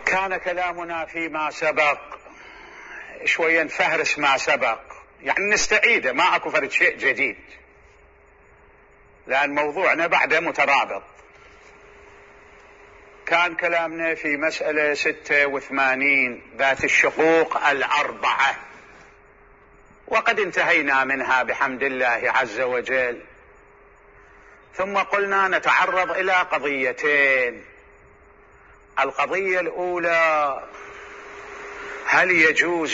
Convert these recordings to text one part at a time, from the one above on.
كان كلامنا فيما سبق شوية نفهرس ما سبق، يعني نستعيده، ما اكو فرد شيء جديد، لأن موضوعنا بعده مترابط. كان كلامنا في مسألة 86 ذات الشقوق الأربعة، وقد انتهينا منها بحمد الله عز وجل. ثم قلنا نتعرض إلى قضيتين. القضية الأولى: هل يجوز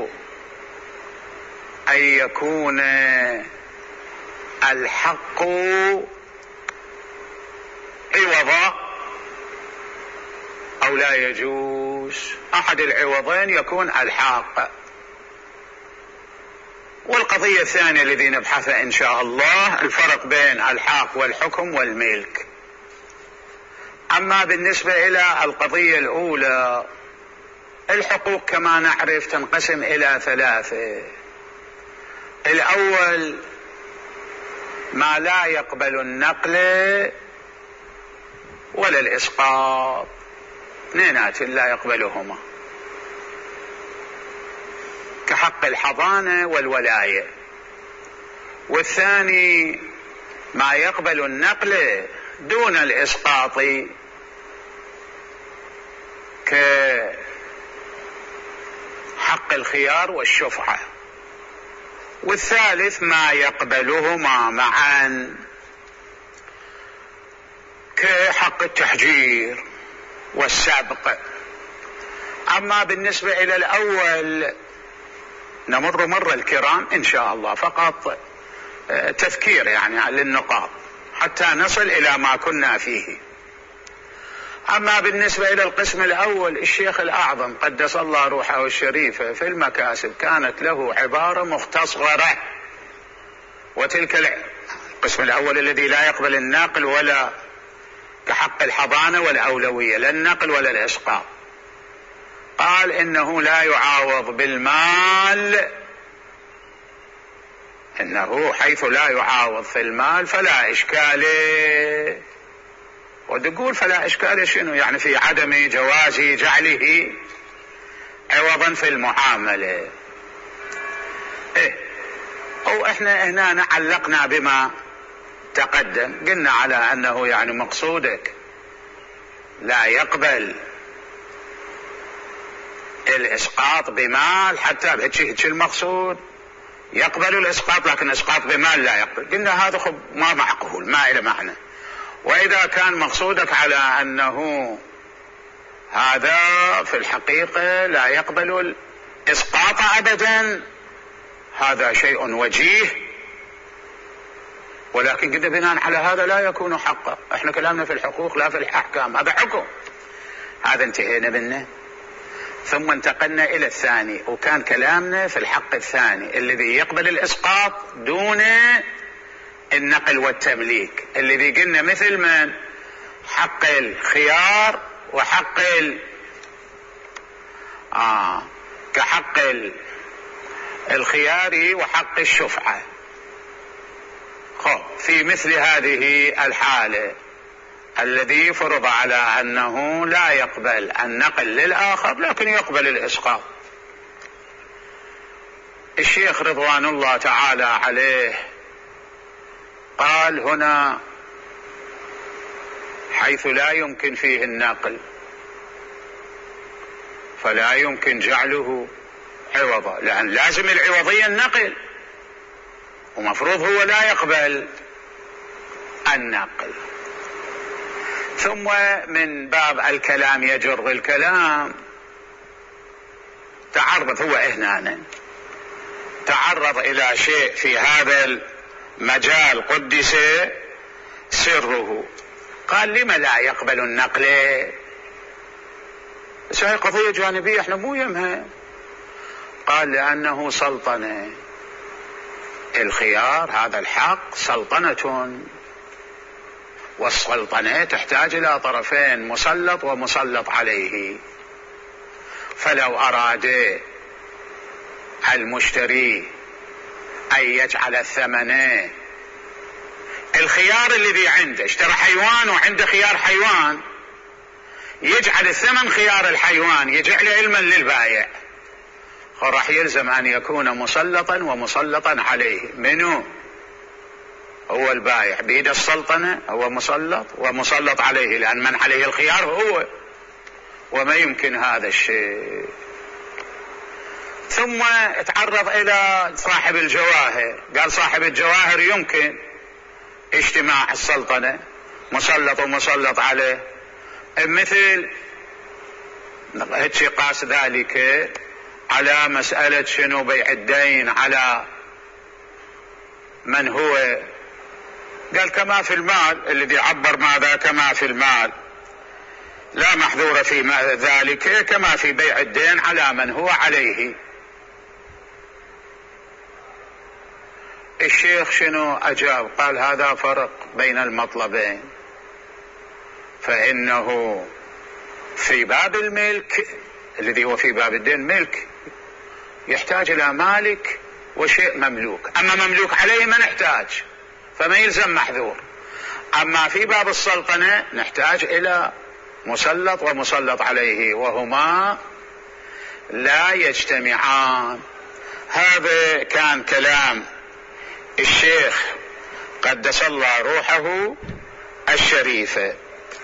أن يكون الحق عوضا أو لا يجوز؟ أحد العوضين يكون الحق. والقضية الثانية التي نبحثها إن شاء الله الفرق بين الحق والحكم والملك. أما بالنسبة إلى القضية الأولى، الحقوق كما نعرف تنقسم إلى ثلاثة. الأول ما لا يقبل النقل ولا الإسقاط، اثنينات لا يقبلهما، كحق الحضانة والولاية. والثاني ما يقبل النقل دون الإسقاط، كحق الخيار والشفعة. والثالث ما يقبلهما معا، كحق التحجير والسبق. أما بالنسبة إلى الأول نمر مر الكرام إن شاء الله، فقط تذكير يعني للنقاط حتى نصل إلى ما كنا فيه. أما بالنسبة إلى القسم الأول، الشيخ الأعظم قدس الله روحه الشريفة في المكاسب كانت له عبارة مختصرة، وتلك القسم الأول الذي لا يقبل النقل ولا كحق الحضانة والأولوية، لا النقل ولا الإسقاط، قال إنه لا يعاوض بالمال، إنه حيث لا يعاوض في المال فلا إشكال. وتقول فلا إشكال شنو؟ يعني في عدم جواز جعله عوضا في المعاملة. أو إحنا هنا علقنا بما تقدم، قلنا على أنه يعني مقصودك لا يقبل الإسقاط بمال، حتى بهيك المقصود يقبل الإسقاط، لكن إسقاط بمال لا يقبل. قلنا هذا خب ما معقول، ما إلى معنى. وإذا كان مقصودك على أنه هذا في الحقيقة لا يقبل الإسقاط أبدا، هذا شيء وجيه، ولكن قد بناء على هذا لا يكون حقا. احنا كلامنا في الحقوق لا في الأحكام، هذا حكم، هذا انتهينا منه. ثم انتقلنا إلى الثاني، وكان كلامنا في الحق الثاني الذي يقبل الإسقاط دون النقل والتمليك، الذي قلنا مثل من حق الخيار وحق كحق الخيار وحق الشفعة. في مثل هذه الحالة الذي فرض على أنه لا يقبل النقل للآخر لكن يقبل الإسقاط، الشيخ رضوان الله تعالى عليه قال هنا حيث لا يمكن فيه النقل فلا يمكن جعله عوضا، لأن لازم العوضية النقل، ومفروض هو لا يقبل النقل. ثم من باب الكلام يجر الكلام تعرض هو هنا تعرض إلى شيء في هذا المجال قدس سره. قال لما لا يقبل النقل؟ بس هي قضية جانبية احنا مو يمها. قال لأنه سلطنة، الخيار هذا الحق سلطنة، والسلطنة تحتاج إلى طرفين، مسلط ومسلط عليه. فلو أراد المشتري أن يجعل الثمن، الخيار الذي عنده اشترى حيوان وعنده خيار حيوان، يجعل الثمن خيار الحيوان، يجعل علما للبائع، راح يلزم أن يكون مسلطا ومسلطا عليه. منو؟ هو البائع بيد السلطنة، هو مسلط ومسلط عليه، لأن من عليه الخيار هو، وما يمكن هذا الشيء. ثم تعرض إلى صاحب الجواهر، قال صاحب الجواهر يمكن اجتماع السلطنة، مسلط ومسلط عليه، مثل هيك قاس ذلك على مسألة شنو بيع الدين على من هو، قال كما في المال، الذي عبر ماذا؟ كما في المال لا محذور في ذلك، كما في بيع الدين على من هو عليه. الشيخ شنو أجاب؟ قال هذا فرق بين المطلبين، فإنه في باب الملك الذي هو في باب الدين ملك يحتاج إلى مالك وشيء مملوك، أما مملوك عليه ما نحتاج، فما يلزم محذور. أما في باب السلطنة نحتاج إلى مسلط ومسلط عليه، وهما لا يجتمعان. هذا كان كلام الشيخ قدس الله روحه الشريفة،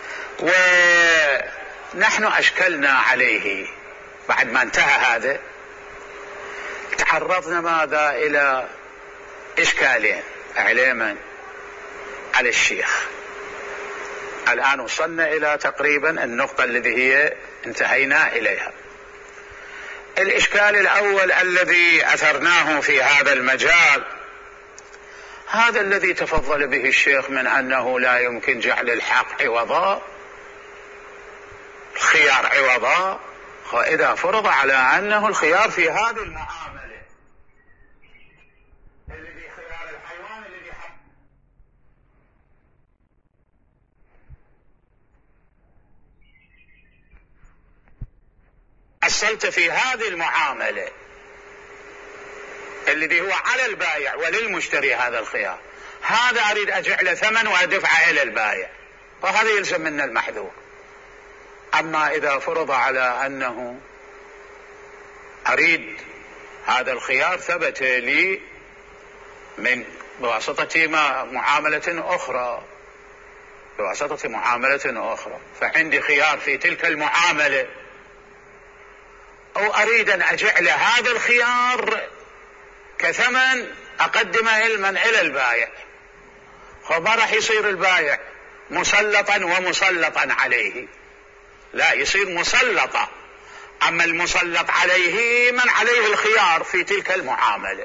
ونحن أشكلنا عليه بعد ما انتهى هذا. تعرضنا ماذا؟ إلى إشكالين عليما على الشيخ. الآن وصلنا إلى تقريبا النقطة التي هي انتهينا إليها. الإشكال الأول الذي أثرناه في هذا المجال، هذا الذي تفضل به الشيخ من أنه لا يمكن جعل الحق عوضا، الخيار عوضا، إذا فرض على أنه الخيار في هذه المعاملة الذي خيار الحيوان الذي حق أصلت في هذه المعاملة الذي هو على البائع وللمشتري هذا الخيار، هذا أريد أجعل ثمن وأدفعه إلى البائع، وهذا يلزم منا المحذور. أما إذا فرض على أنه أريد هذا الخيار ثبت لي من بواسطة معاملة أخرى، بواسطة معاملة أخرى، فعندي خيار في تلك المعاملة، أو أريد أن أجعل هذا الخيار كثمن أقدمه علما إلى البائع، فما راح يصير البائع مسلطا ومسلطا عليه، لا، يصير مسلطا. أما المسلط عليه من عليه الخيار في تلك المعاملة،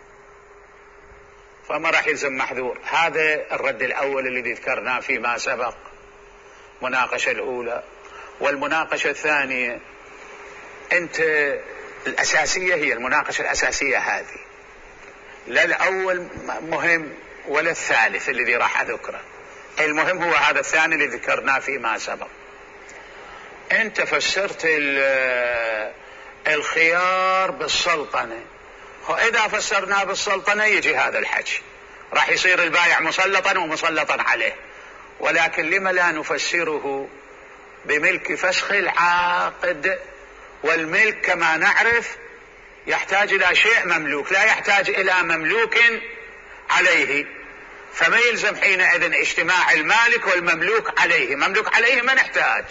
فما راح يلزم محذور. هذا الرد الأول الذي ذكرناه فيما سبق، مناقشة الأولى. والمناقشة الثانية، أنت الأساسية هي المناقشة الأساسية هذه، لا الأول مهم ولا الثالث الذي راح أذكره، المهم هو هذا الثاني الذي ذكرناه فيما سبق. أنت فسرت الخيار بالسلطنة، وإذا فسرناه بالسلطنة يجي هذا الحكي، راح يصير البائع مسلطا ومسلطا عليه. ولكن لما لا نفسره بملك فسخ العقد؟ والملك كما نعرف يحتاج إلى شيء مملوك، لا يحتاج إلى مملوك عليه، فما يلزم حينئذ اجتماع المالك والمملوك عليه، مملوك عليه ما نحتاج.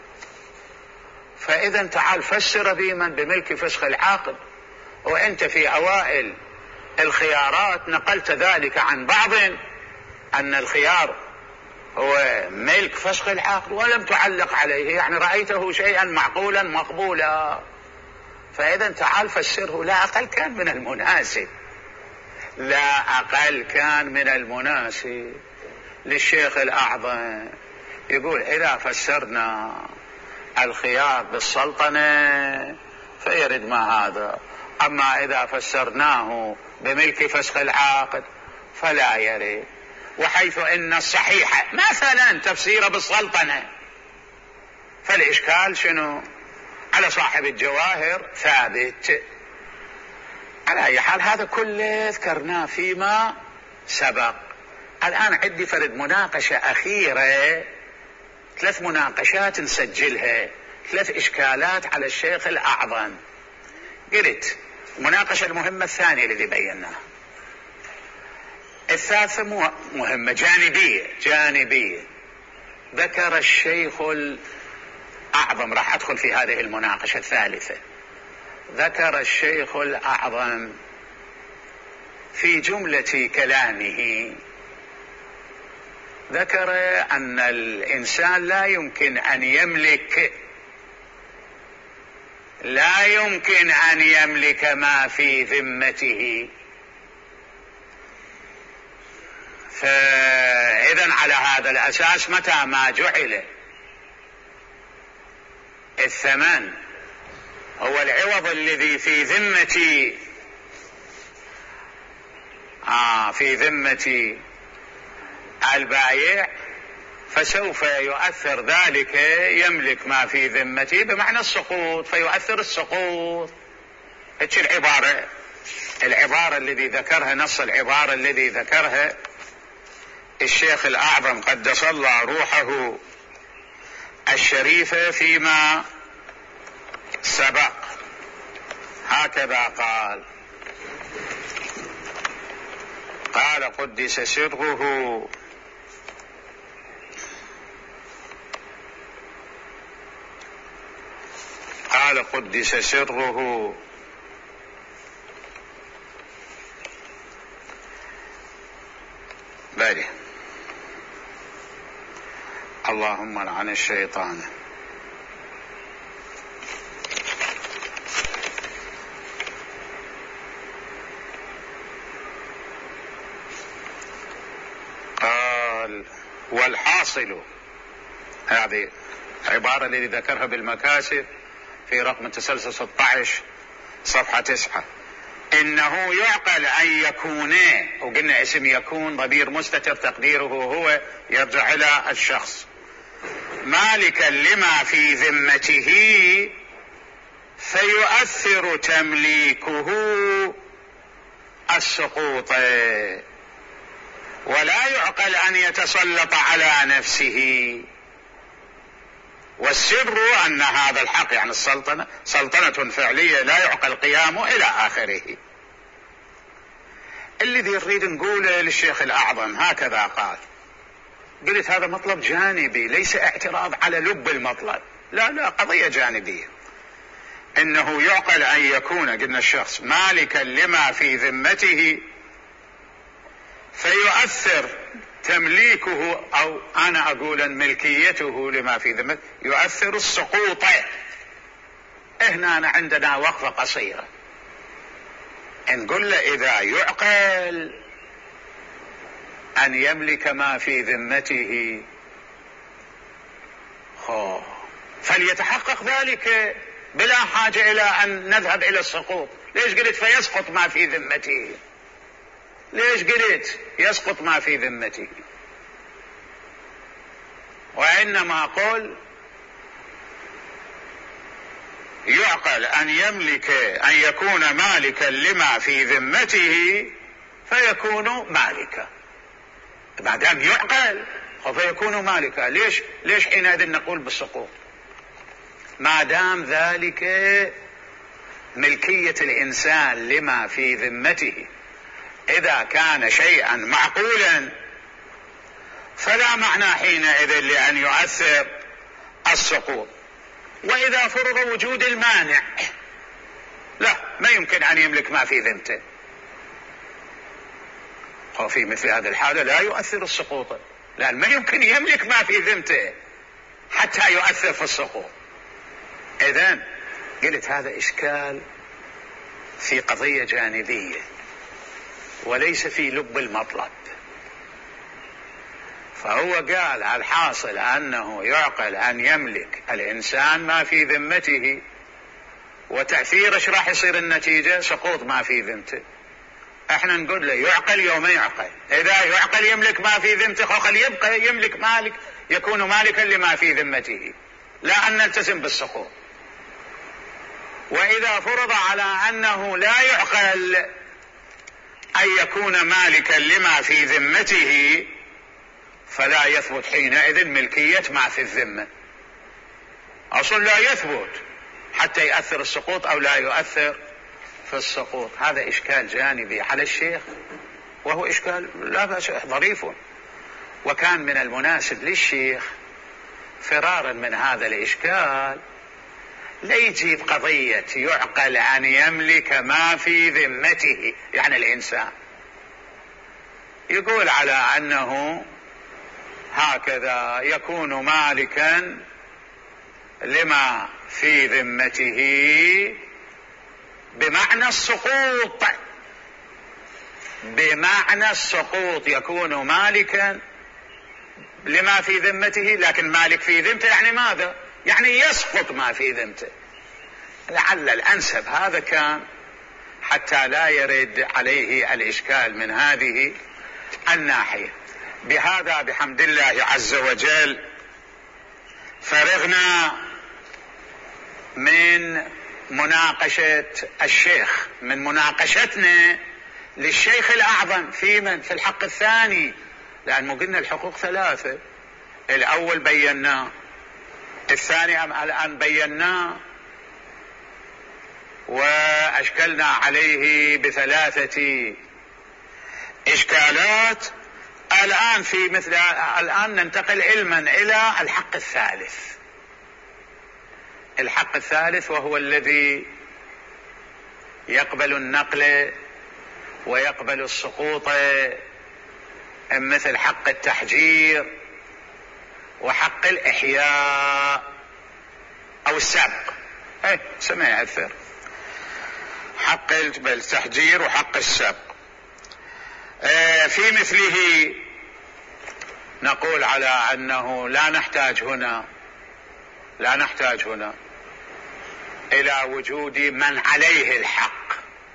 فإذا تعال فسر بمن بملك فسخ العقد، وأنت في أوائل الخيارات نقلت ذلك عن بعض أن الخيار هو ملك فسخ العقد ولم تعلق عليه، يعني رأيته شيئا معقولا مقبولا. فإذا تعال فسره، لا أقل كان من المناسب، لا أقل كان من المناسب للشيخ الأعظم يقول إذا فسرنا الخيار بالسلطنة فيرد ما هذا، أما إذا فسرناه بملك فسخ العقد فلا يرد. وحيث إن الصحيح مثلا تفسير بالسلطنة، فالإشكال شنو؟ على صاحب الجواهر ثابت. على أي حال هذا كله ذكرناه فيما سبق. الآن عندي فرد مناقشة أخيرة 3 مناقشات نسجلها، 3 إشكالات على الشيخ الأعظم. قلت المناقشة المهمة الثانية الذي بيناها. الثالثة مهمة جانبية. ذكر الشيخ الأعظم، راح أدخل في هذه المناقشة الثالثة. ذكر الشيخ الأعظم في جملة كلامه، ذكر أن الإنسان لا يمكن أن يملك ما في ذمته. فإذن على هذا الأساس متى ما جعل الثمن هو العوض الذي في ذمة البائع، فسوف يؤثر ذلك، يملك ما في ذمته بمعنى السقوط، فيؤثر السقوط. هيك العبارة الذي ذكرها، نص العبارة الذي ذكرها الشيخ الأعظم قدس الله روحه الشريفة فيما سبق. هكذا قال قدس سره: بلى اللهم لعن الشيطان. قال: والحاصل، هذه عبارة الذي ذكرها بالمكاسب في رقم تسلسل 16 صفحة 9، إنه يعقل أن يكون، وقلنا اسم يكون ضمير مستتر تقديره هو يرجع إلى الشخص، مالكا لما في ذمته فيؤثر تمليكه السقوط، ولا يعقل أن يتسلط على نفسه. والسر أن هذا الحق، يعني السلطنة سلطنة فعلية لا يعقل قيامه إلى آخره. الذي نريد نقوله للشيخ الأعظم هكذا قال. قلت هذا مطلب جانبي، ليس اعتراض على لب المطلب، لا قضية جانبية. إنه يعقل أن يكون، قلنا الشخص مالكا لما في ذمته فيؤثر تمليكه، أو أنا أقول ملكيته لما في ذمته يؤثر السقوط. هنا عندنا وقفة قصيرة، نقول له إذا يعقل أن يملك ما في ذمته فليتحقق ذلك بلا حاجة إلى أن نذهب إلى السقوط. ليش قلت فيسقط ما في ذمته؟ ليش قلت يسقط ما في ذمته؟ وإنما قل يعقل أن يكون مالكا لما في ذمته فيكون مالكا. ما دام يعقل فيكون مالكا، ليش حينئذ نقول بالسقوط؟ ما دام ذلك ملكية الإنسان لما في ذمته إذا كان شيئا معقولا فلا معنى حينئذ لأن يؤثر السقوط. وإذا فرض وجود المانع، لا، ما يمكن أن يملك ما في ذمته، وفي مثل هذه الحالة لا يؤثر السقوط، لأن ما يمكن يملك ما في ذمته حتى يؤثر في السقوط. إذن قلت هذا إشكال في قضية جانبية وليس في لب المطلب. فهو قال الحاصل أنه يعقل أن يملك الإنسان ما في ذمته، وتأثير ايش راح يصير النتيجة؟ سقوط ما في ذمته. احنا نقول له يعقل يوم يعقل، إذا يعقل يملك ما في ذمته خل يبقى يملك مالك، يكون مالكا لما في ذمته، لا أن نلتزم بالسقوط. وإذا فرض على أنه لا يعقل أن يكون مالكا لما في ذمته فلا يثبت حينئذ ملكية ما في الذمة، أصل لا يثبت حتى يؤثر السقوط أو لا يؤثر في السقوط. هذا إشكال جانبي على الشيخ، وهو إشكال لا بأس ظريف، وكان من المناسب للشيخ فرارا من هذا الإشكال لا يجيب قضية يعقل أن يملك ما في ذمته، يعني الإنسان يقول على أنه هكذا يكون مالكا لما في ذمته بمعنى السقوط، بمعنى السقوط يكون مالكا لما في ذمته، لكن مالك في ذمته يعني ماذا؟ يعني يسقط ما في ذمته. لعل الأنسب هذا كان حتى لا يرد عليه الإشكال من هذه الناحية. بهذا بحمد الله عز وجل فرغنا من مناقشة الشيخ، من مناقشتنا للشيخ الأعظم في الحق الثاني، لأن قلنا الحقوق ثلاثة، الأول بيناه، الثاني الآن بيناه وأشكلنا عليه بثلاثة إشكالات. الآن ننتقل علما إلى الحق الثالث. الحق الثالث وهو الذي يقبل النقل ويقبل السقوط، مثل حق التحجير وحق الإحياء أو السبق، سمع يأثر، حق التحجير وحق السبق. في مثله نقول على أنه لا نحتاج هنا إلى وجود من عليه الحق،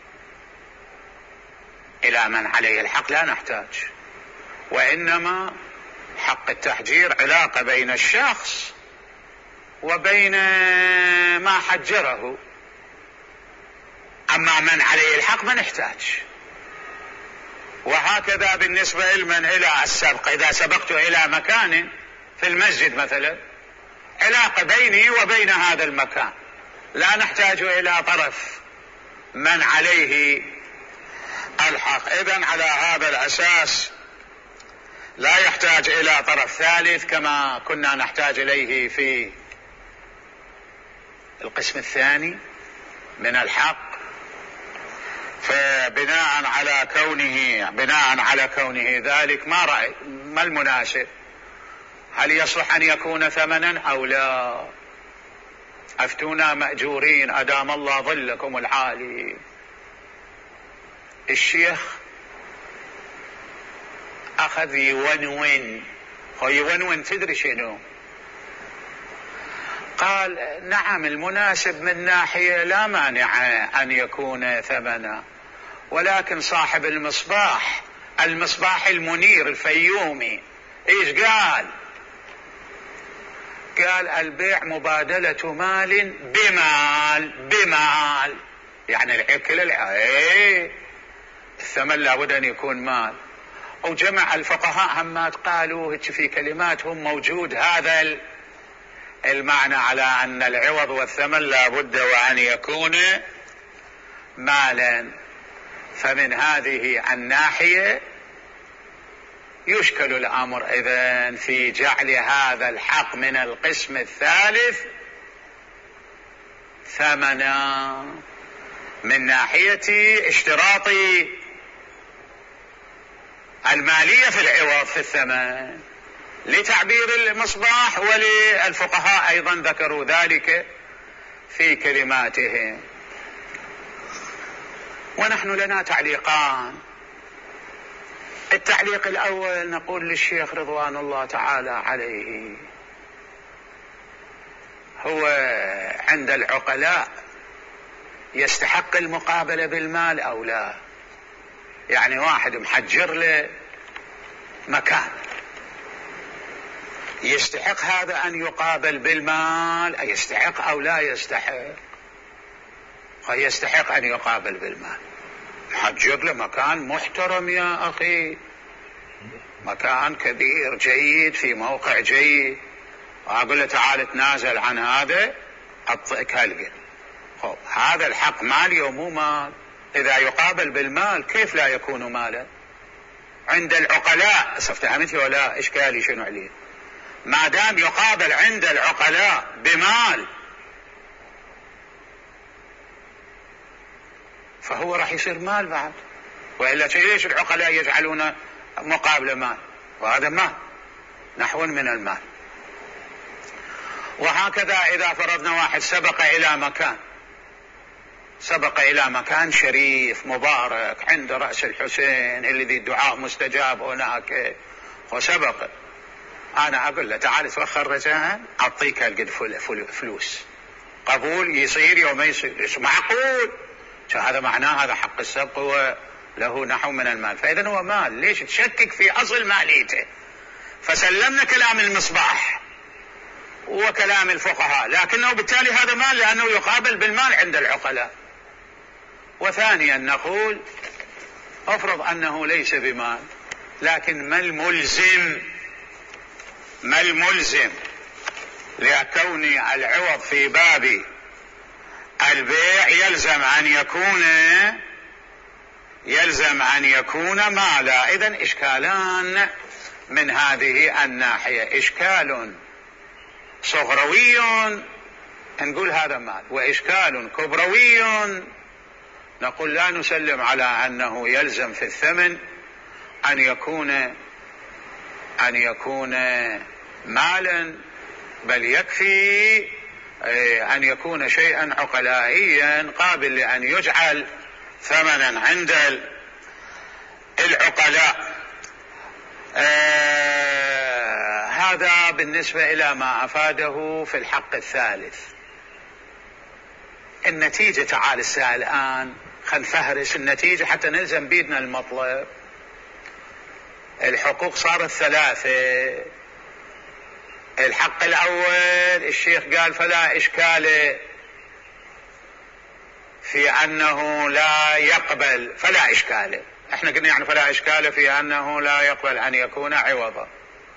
إلى من عليه الحق لا نحتاج، وإنما حق التحجير علاقة بين الشخص وبين ما حجره، أما من عليه الحق ما نحتاج. وهكذا بالنسبة لمن إلى السبق، إذا سبقت إلى مكان في المسجد مثلا، علاقة بيني وبين هذا المكان، لا نحتاج إلى طرف من عليه الحق. إذن على هذا الأساس لا يحتاج إلى طرف ثالث كما كنا نحتاج إليه في القسم الثاني من الحق. فبناء على كونه ذلك، ما المناسب؟ هل يصلح أن يكون ثمنا أو لا؟ أفتونا مأجورين أدام الله ظلكم العالي. الشيخ أخذ يونون تدري شنو؟ قال نعم المناسب من ناحية لا مانع أن يكون ثمنا، ولكن صاحب المصباح المنير الفيومي ايش قال؟ قال البيع مبادلة مال بمال، يعني الثمن لابد أن يكون مال. وجمع الفقهاء همات قالوا في كلماتهم موجود هذا المعنى على أن العوض والثمن لابد وأن يكون مالا. فمن هذه الناحية يشكل الأمر إذن في جعل هذا الحق من القسم الثالث ثمنا، من ناحية اشتراط المالية في العوض في الثمن لتعبير المصباح، وللفقهاء أيضا ذكروا ذلك في كلماتهم. ونحن لنا تعليقان. التعليق الأول نقول للشيخ رضوان الله تعالى عليه، هو عند العقلاء يستحق المقابلة بالمال أو لا؟ يعني واحد محجر له مكان، يستحق هذا أن يقابل بالمال؟ يستحق أو لا يستحق؟ يستحق أن يقابل بالمال. محجر له مكان محترم يا أخي، مكان كبير جيد في موقع جيد، وأقول له تعال تنازل عن هذا أعطيك هالقد. هذا الحق مالي ومو مال؟ إذا يقابل بالمال كيف لا يكون مالا عند العقلاء؟ افتهمتي ولا إشكالي شنو عليه؟ ما دام يقابل عند العقلاء بمال فهو راح يصير مال بعد، وإلا ليش العقلاء يجعلون مقابل مال؟ وهذا مال نحو من المال. وهكذا إذا فرضنا واحد سبق إلى مكان شريف مبارك عند رأس الحسين الذي الدعاء مستجاب هناك، وسبق، أنا أقول له تعال توخر رجاء أعطيك هالقد فلوس، قبول يصير يوم يصير معقول؟ هذا معناه هذا حق السبق وله نحو من المال، فإذا هو مال. ليش تشكك في أصل ماليته؟ فسلمنا كلام المصباح وكلام الفقهاء، لكنه بالتالي هذا مال لأنه يقابل بالمال عند العقلاء. وثانيا نقول افرض أنه ليس بمال، لكن ما الملزم لكون العوض في باب البيع يلزم أن يكون مالا. إذن إشكالان من هذه الناحية، إشكال صغروي نقول هذا مال، وإشكال كبروي نقول لا نسلم على أنه يلزم في الثمن أن يكون مالا، بل يكفي أن يكون شيئا عقلائيا قابل لأن يجعل ثمنا عند العقلاء. هذا بالنسبة إلى ما أفاده في الحق الثالث. النتيجة، تعال الساعة الآن خل نفهرس النتيجة حتى نلزم بيدنا المطلب. الحقوق صارت ثلاثة. الحق الأول الشيخ قال فلا إشكال في أنه لا يقبل، فلا إشكال، احنا قلنا يعني فلا إشكال في أنه لا يقبل أن يكون عوضا،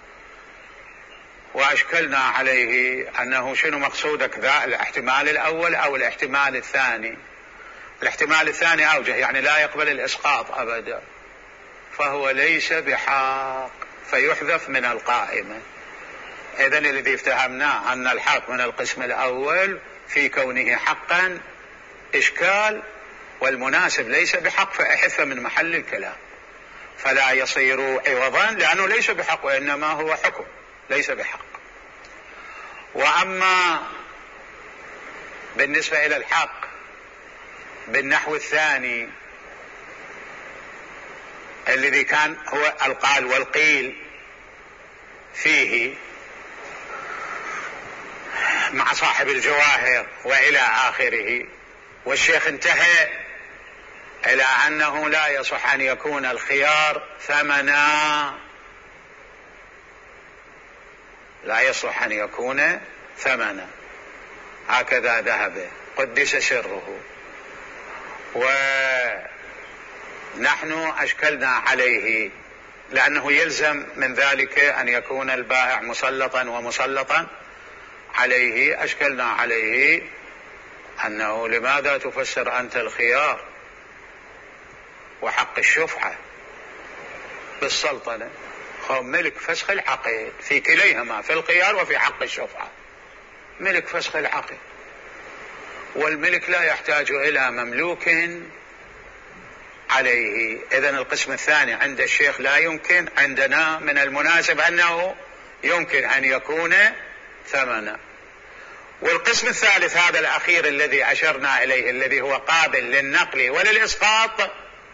وأشكلنا عليه أنه شنو مقصودك، ذا الاحتمال الأول أو الاحتمال الثاني؟ الاحتمال الثاني أوجه، يعني لا يقبل الإسقاط أبدا، فهو ليس بحق فيحذف من القائمة. إذن الذي افتهمناه أن الحق من القسم الأول في كونه حقا إشكال، والمناسب ليس بحق فأحذف من محل الكلام، فلا يصير عوضا لأنه ليس بحق وإنما هو حكم ليس بحق. وأما بالنسبة إلى الحق بالنحو الثاني الذي كان هو القال والقيل فيه مع صاحب الجواهر وإلى آخره، والشيخ انتهى إلى أنه لا يصح أن يكون الخيار ثمنا، لا يصح أن يكون ثمنا، هكذا ذهب قدس سره. ونحن أشكلنا عليه لأنه يلزم من ذلك أن يكون البائع مسلطا ومسلطا عليه. أشكلنا عليه أنه لماذا تفسر أنت الخيار وحق الشفعة بالسلطنة؟ ملك فسخ العقد في كليهما، في الخيار وفي حق الشفعة، ملك فسخ العقد، والملك لا يحتاج إلى مملوك عليه. إذن القسم الثاني عند الشيخ لا يمكن، عندنا من المناسب أنه يمكن أن يكون ثمنا. والقسم الثالث هذا الأخير الذي أشرنا إليه الذي هو قابل للنقل وللإسقاط،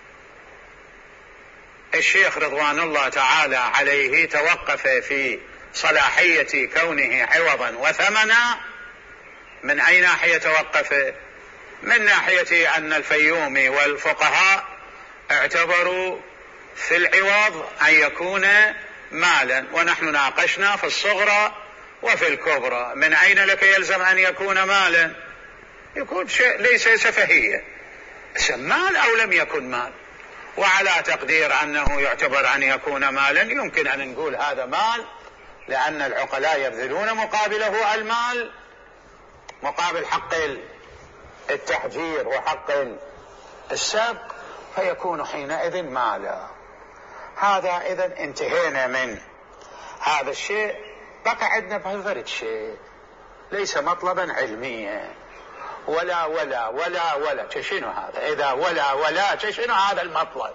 الشيخ رضوان الله تعالى عليه توقف في صلاحية كونه عوضا وثمنا. من أي ناحية توقف؟ من ناحية أن الفيومي والفقهاء اعتبروا في العوض أن يكون مالا، ونحن ناقشنا في الصغرى وفي الكبرى. من أين لك يلزم أن يكون مالا؟ يكون شيء ليس سفهية، مال أو لم يكن مال. وعلى تقدير أنه يعتبر أن يكون مالا يمكن أن نقول هذا مال، لأن العقلاء يبذلون مقابله المال مقابل حق التحجير وحق السبق، فيكون حينئذ مالا. هذا إذن انتهينا من هذا الشيء. بقى عندنا بهالفرد شيء ليس مطلبا علميا، ولا ولا ولا ولا شنو هذا؟ إذا ولا ولا شنو هذا المطلب؟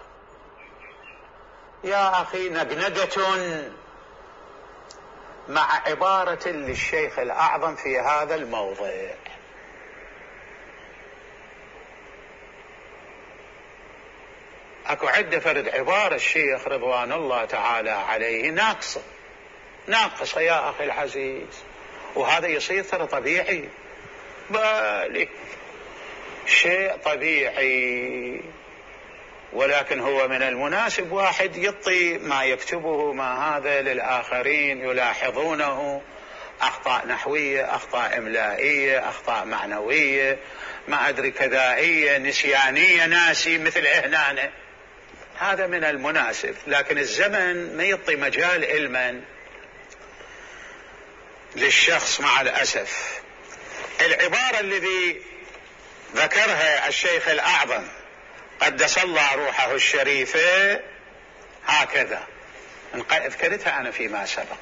يا أخي نقنقة مع عبارة للشيخ الأعظم في هذا الموضع. اكو عدة فرد عبارة الشيخ رضوان الله تعالى عليه ناقصة يا أخي العزيز، وهذا يصير ترى طبيعي، بالي شيء طبيعي، ولكن هو من المناسب واحد يعطي ما يكتبه ما هذا للآخرين يلاحظونه، أخطاء نحوية، أخطاء إملائية، أخطاء معنوية، ما أدري كذائية، نسيانية، ناسي مثل إهنانة، هذا من المناسب. لكن الزمن ما يعطي مجال علما للشخص مع الأسف. العبارة الذي ذكرها الشيخ الأعظم قدس الله روحه الشريفة هكذا، ذكرتها أنا فيما سبق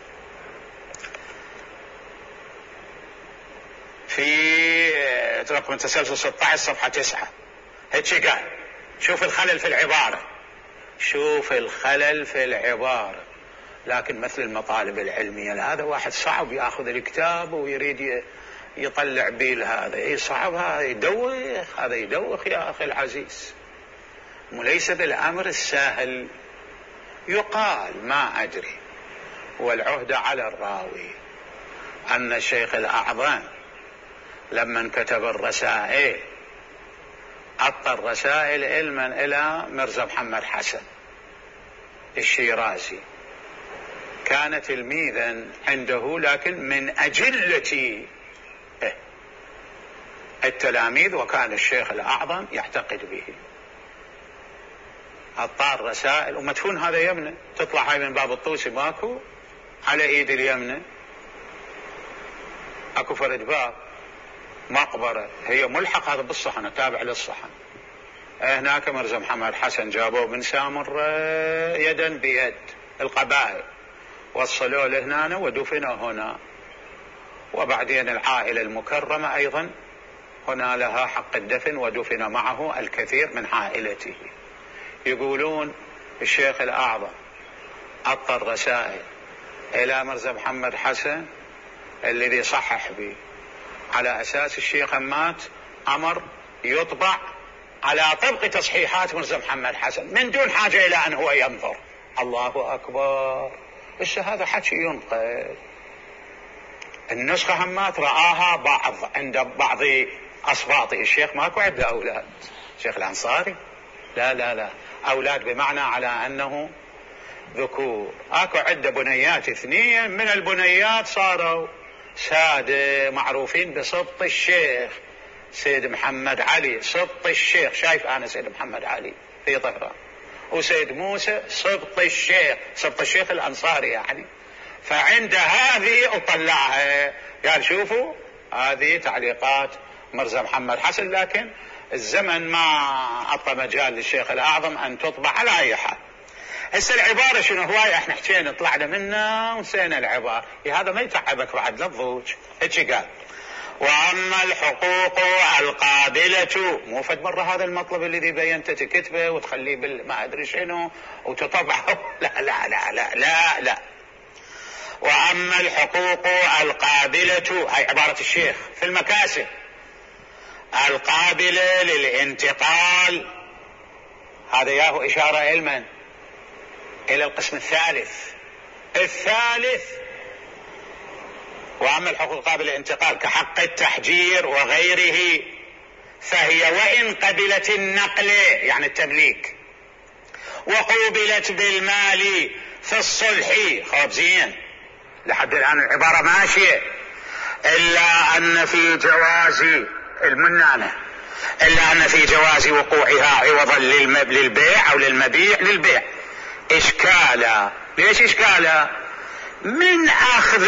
في رقم تسلسل 16 صفحة 9. هيك قال. شوف الخلل في العبارة، شوف الخلل في العبارة. لكن مثل المطالب العلمية هذا واحد صعب يأخذ الكتاب ويريد يطلع بيه هذا، اي صعب، هذا يدوخ، هذا يدوخ يا أخي العزيز، وليس بالأمر السهل. يقال ما أدري، والعهدة على الراوي، أن الشيخ الأعظم لما كتب الرسائل أعطى الرسائل علما إلى مرزا محمد حسن الشيرازي، كان تلميذا عنده لكن من أجلة التلاميذ، وكان الشيخ الأعظم يعتقد به. أعطى الرسائل ومدفون هذا يمنه، تطلع هاي من باب الطوسي ماكو على ايد اليمنه، اكو فرد باب مقبرة هي ملحق هذا بالصحن، تابع للصحن. هناك مرزا محمد حسن جابوه من سامر يدا بيد القبائل، وصلوه لهنا ودفنه هنا، وبعدين العائلة المكرمة أيضا هنا لها حق الدفن، ودفن معه الكثير من عائلته. يقولون الشيخ الأعظم أعطى الرسائل إلى مرزا محمد حسن الذي صحح به، على أساس الشيخ مات أمر يطبع على طبق تصحيحات مرزا محمد حسن من دون حاجة إلى أن هو ينظر. الله أكبر، بس هذا حكي ينقل. النسخة همات رآها عند بعض أصباطه. الشيخ ماكو عنده أولاد، الشيخ الأنصاري لا لا لا، أولاد بمعنى على أنه ذكور. أكو عنده بنيات 2، من البنيات صاروا سادة معروفين بسبط الشيخ سيد محمد علي، سبط الشيخ، شايف أنا سيد محمد علي في طهران، وسيد موسى سبط الشيخ، سبط الشيخ الأنصاري يعني. فعند هذه أطلعها، قال شوفوا هذه تعليقات مرزا محمد حسن، لكن الزمن ما أعطى مجال للشيخ الأعظم أن تطبع على أي حال. هسه العبارة شنو هواي احنا حكينا طلعنا منها ونسينا العبارة، هذا ما يتعبك بعد لا تضوج. هيك قال: وأما الحقوق القابلة، مو فد مرة هذا المطلب الذي بينت تكتبه وتخليه ما أدري شنو وتطبعه، لا لا لا لا لا لا. وأما الحقوق القابلة، هاي عبارة الشيخ في المكاسب، القابلة للانتقال، هذا ياهو إشارة علما إلى القسم الثالث. وأما الحقوق القابلة للانتقال كحق التحجير وغيره، فهي وإن قبلت النقل يعني التمليك، وقوبلت بالمال في الصلح، خوف زين لحد الآن العبارة ماشية، إلا أن في جواز المنانة إلا أن في جواز وقوعها عوضا للبيع أو للمبيع للبيع إشكالا. ليش إشكالا؟ من أخذ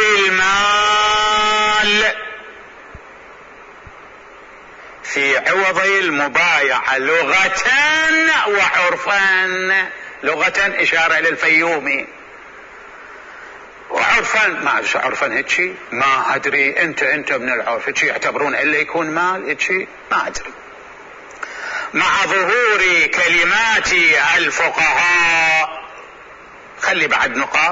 المال في عوض المبايعة لغة وعرفا. لغة إشارة إلى الفيومي، وعرفا ما عرفا هيك ما أدري. أنت من العرف هيك يعتبرون إلا يكون مال هيك ما أدري. مع ظهور كلمات الفقهاء، خلي بعد نقاط،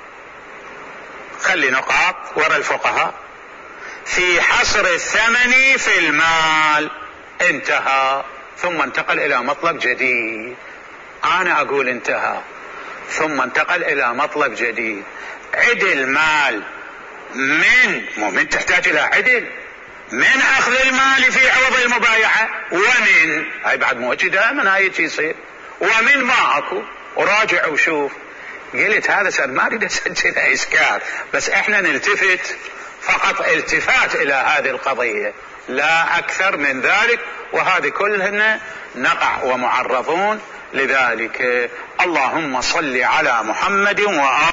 خلي نقاط وراء الفقهاء في حصر الثمن في المال، انتهى. ثم انتقل إلى مطلب جديد. أنا أقول انتهى ثم انتقل إلى مطلب جديد. عدل مال من تحتاج إلى عدل من أخذ المال في عوض المبايعة، ومن هاي بعد موجه دائما هاي يصير، ومن ما أكو وراجع وشوف. قلت هذا سر ما أريد أسجل إسكار، بس إحنا نلتفت فقط التفات إلى هذه القضية لا أكثر من ذلك، وهذه كلهن نقع ومعرضون لذلك. اللهم صل على محمد وآله.